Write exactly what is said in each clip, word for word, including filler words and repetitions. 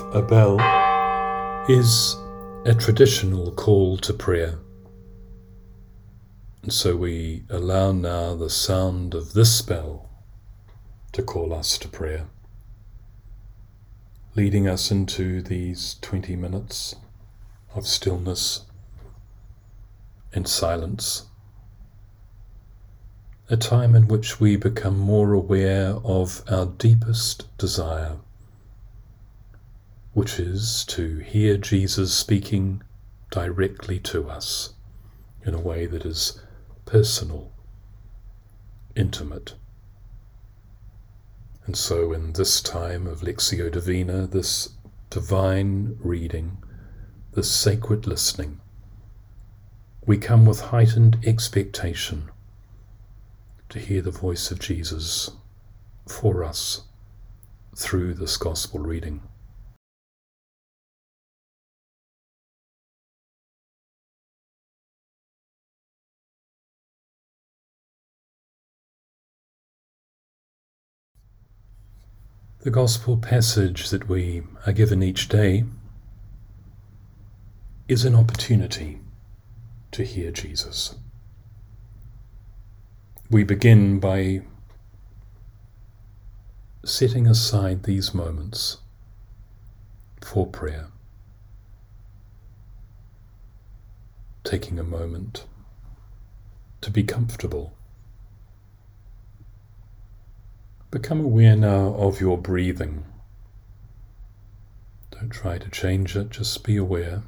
a bell is a traditional call to prayer. And so we allow now the sound of this bell to call us to prayer, leading us into these twenty minutes of stillness and silence, a time in which we become more aware of our deepest desire, which is to hear Jesus speaking directly to us in a way that is personal, intimate. And so in this time of Lectio Divina, this divine reading, this sacred listening, we come with heightened expectation to hear the voice of Jesus for us through this gospel reading. The gospel passage that we are given each day is an opportunity to hear Jesus. We begin by setting aside these moments for prayer, taking a moment to be comfortable. Become aware now of your breathing. Don't try to change it, just be aware.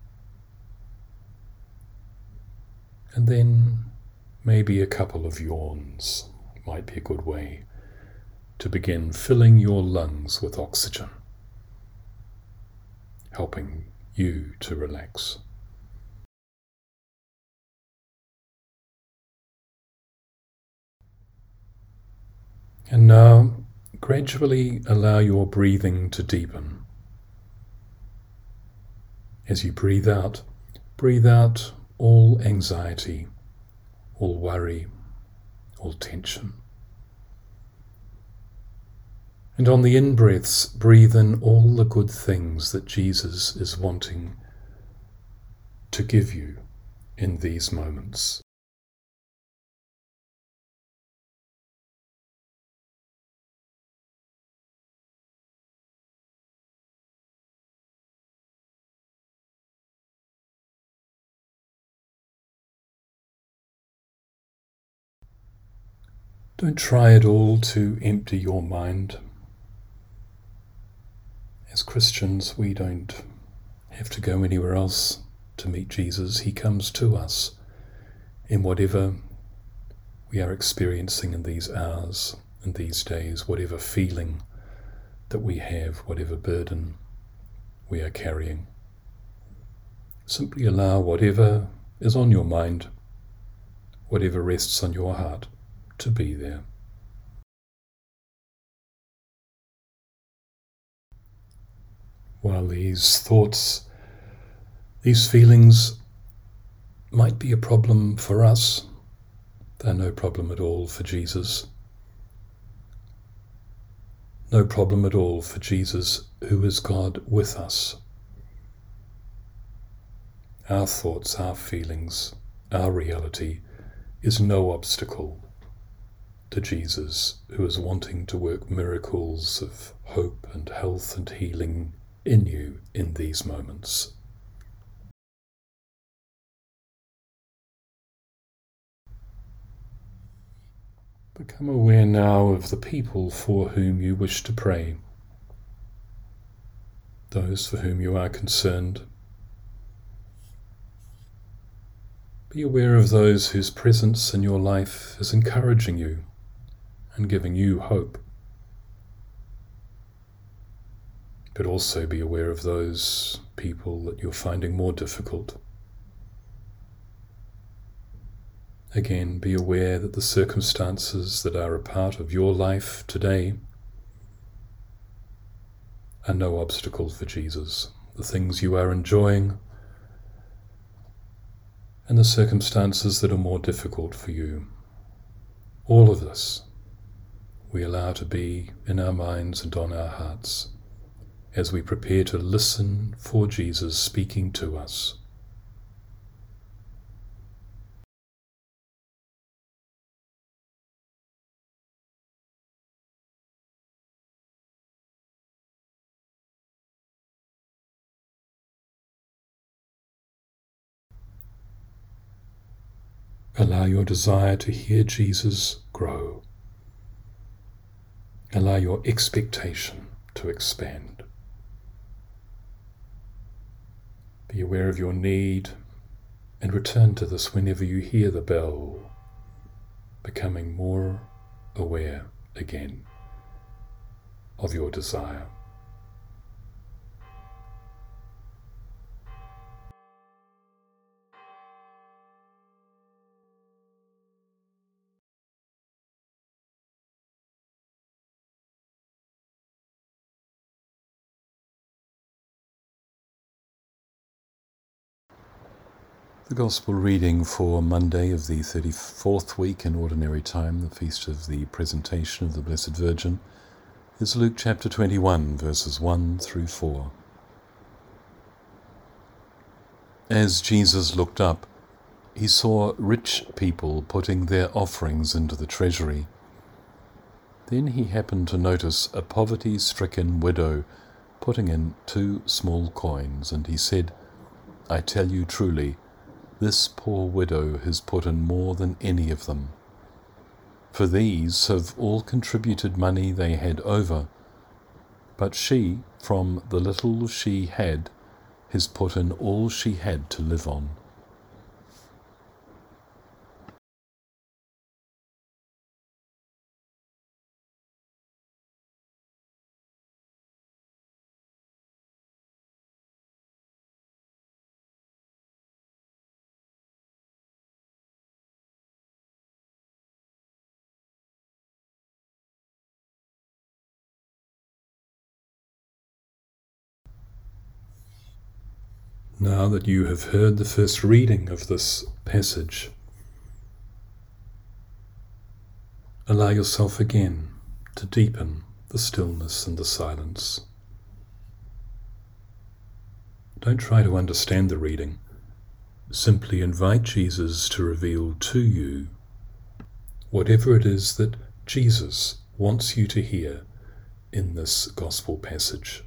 And then maybe a couple of yawns might be a good way to begin filling your lungs with oxygen, helping you to relax. And now, gradually allow your breathing to deepen. As you breathe out, breathe out all anxiety, all worry, all tension. And on the in-breaths, breathe in all the good things that Jesus is wanting to give you in these moments. Don't try at all to empty your mind. As Christians, we don't have to go anywhere else to meet Jesus. He comes to us in whatever we are experiencing in these hours and these days, whatever feeling that we have, whatever burden we are carrying. Simply allow whatever is on your mind, whatever rests on your heart, to be there. While these thoughts, these feelings might be a problem for us, they're no problem at all for Jesus. No problem at all for Jesus, who is God with us. Our thoughts, our feelings, our reality is no obstacle to Jesus, who is wanting to work miracles of hope and health and healing in you in these moments. Become aware now of the people for whom you wish to pray, those for whom you are concerned. Be aware of those whose presence in your life is encouraging you and giving you hope. But also be aware of those people that you're finding more difficult. Again, be aware that the circumstances that are a part of your life today are no obstacle for Jesus. The things you are enjoying and the circumstances that are more difficult for you. All of this we allow to be in our minds and on our hearts. as we prepare to listen for Jesus speaking to us. Allow your desire to hear Jesus grow. Allow your expectation to expand. Be aware of your need and return to this whenever you hear the bell, becoming more aware again of your desire. The Gospel reading for Monday of the thirty-fourth week in Ordinary Time, the feast of the Presentation of the Blessed Virgin, is Luke chapter twenty-one, verses one through four. As Jesus looked up, he saw rich people putting their offerings into the treasury. Then he happened to notice a poverty-stricken widow putting in two small coins, and he said, "I tell you truly, this poor widow has put in more than any of them. For these have all contributed money they had over, but she, from the little she had, has put in all she had to live on." Now that you have heard the first reading of this passage, allow yourself again to deepen the stillness and the silence. Don't try to understand the reading. Simply invite Jesus to reveal to you whatever it is that Jesus wants you to hear in this gospel passage.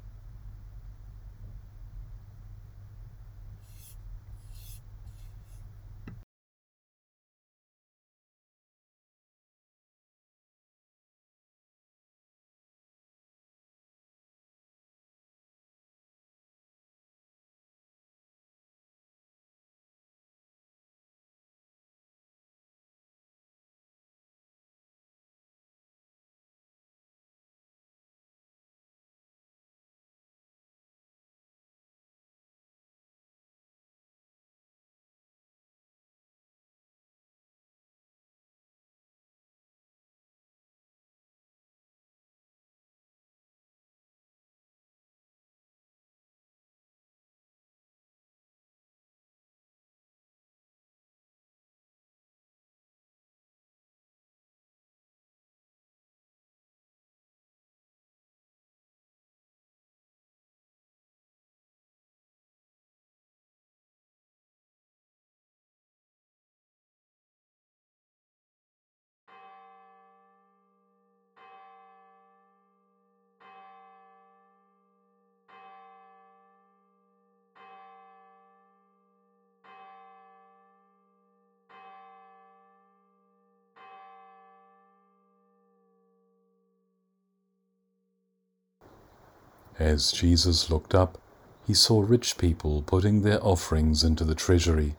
As Jesus looked up, he saw rich people putting their offerings into the treasury.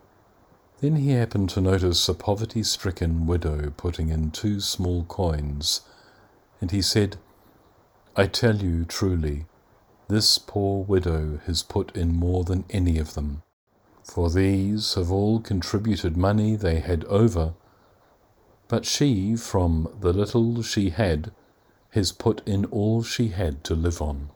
Then he happened to notice a poverty-stricken widow putting in two small coins, and he said, "I tell you truly, this poor widow has put in more than any of them. For these have all contributed money they had over, but she, from the little she had, has put in all she had to live on."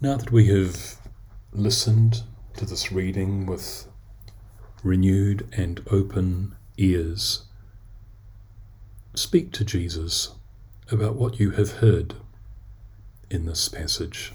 Now that we have listened to this reading with renewed and open ears, speak to Jesus about what you have heard in this passage.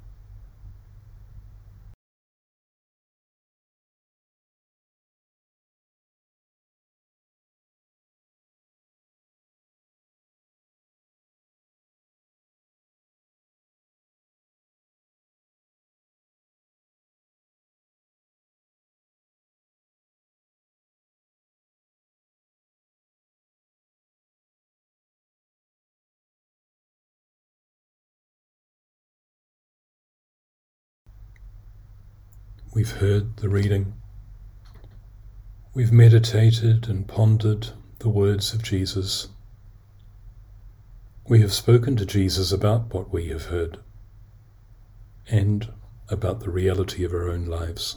We've heard the reading. We've meditated and pondered the words of Jesus. We have spoken to Jesus about what we have heard and about the reality of our own lives.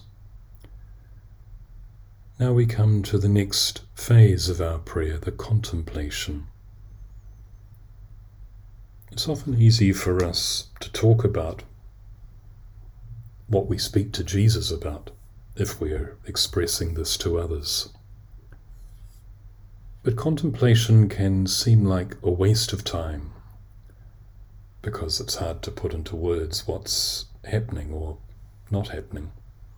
Now we come to the next phase of our prayer, the contemplation. It's often easy for us to talk about what we speak to Jesus about if we are expressing this to others. But contemplation can seem like a waste of time because it's hard to put into words what's happening or not happening.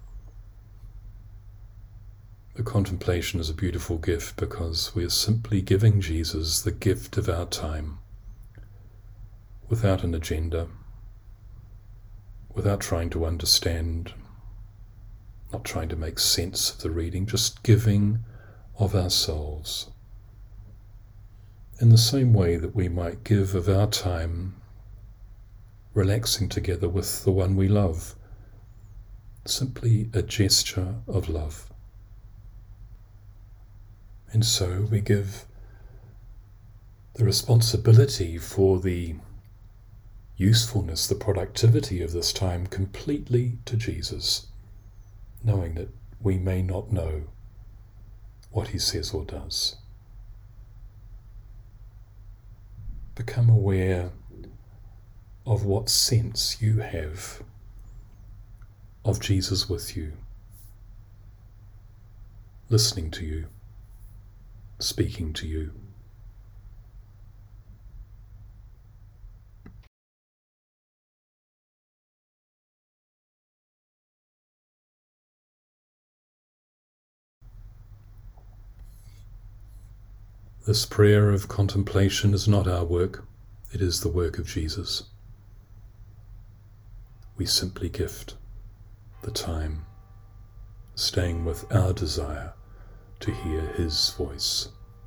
The contemplation is a beautiful gift because we are simply giving Jesus the gift of our time without an agenda, without trying to understand, not trying to make sense of the reading, just giving of ourselves. In the same way that we might give of our time relaxing together with the one we love, simply a gesture of love. And so we give the responsibility for the usefulness, the productivity of this time completely to Jesus, knowing that we may not know what he says or does. Become aware of what sense you have of Jesus with you, listening to you, speaking to you. This prayer of contemplation is not our work, it is the work of Jesus. We simply gift the time, staying with our desire to hear his voice.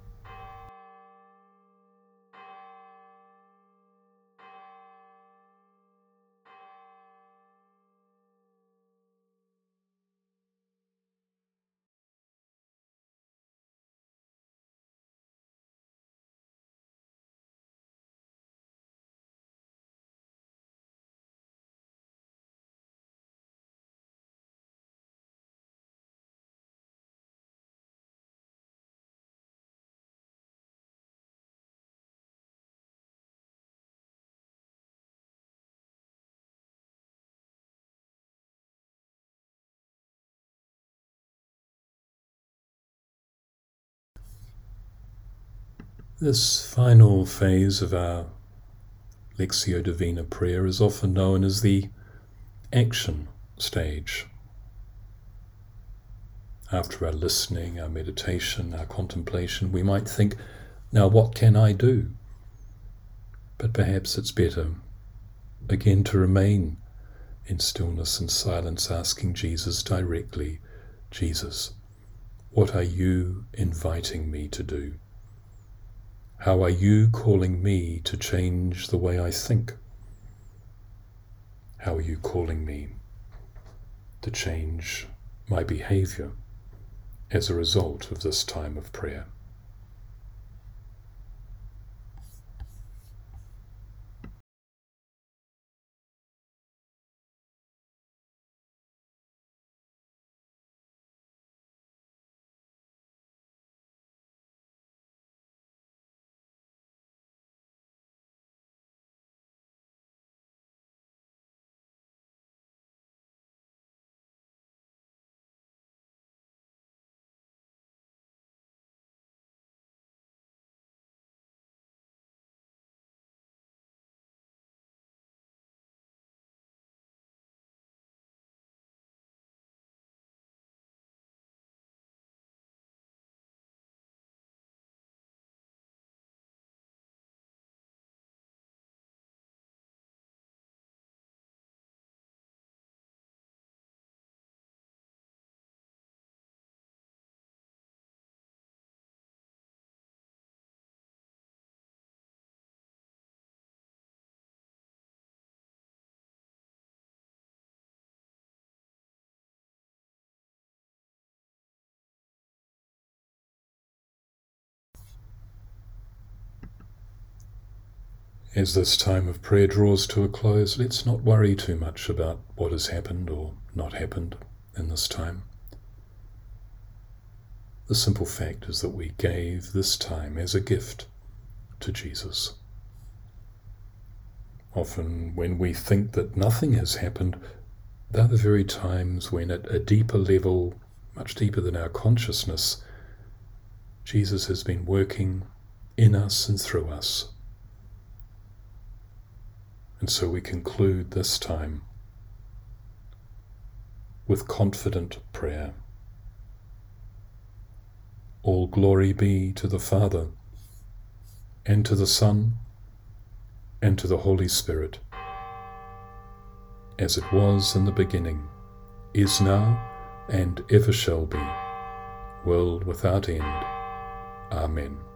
This final phase of our Lectio Divina prayer is often known as the action stage. After our listening, our meditation, our contemplation, we might think, now what can I do? But perhaps it's better again to remain in stillness and silence, asking Jesus directly, Jesus, what are you inviting me to do? How are you calling me to change the way I think? How are you calling me to change my behavior as a result of this time of prayer? As this time of prayer draws to a close, let's not worry too much about what has happened or not happened in this time. The simple fact is that we gave this time as a gift to Jesus. Often when we think that nothing has happened, they're the very times when at a deeper level, much deeper than our consciousness, Jesus has been working in us and through us. And so we conclude this time with confident prayer. All glory be to the Father, and to the Son, and to the Holy Spirit, as it was in the beginning, is now, and ever shall be, world without end. Amen.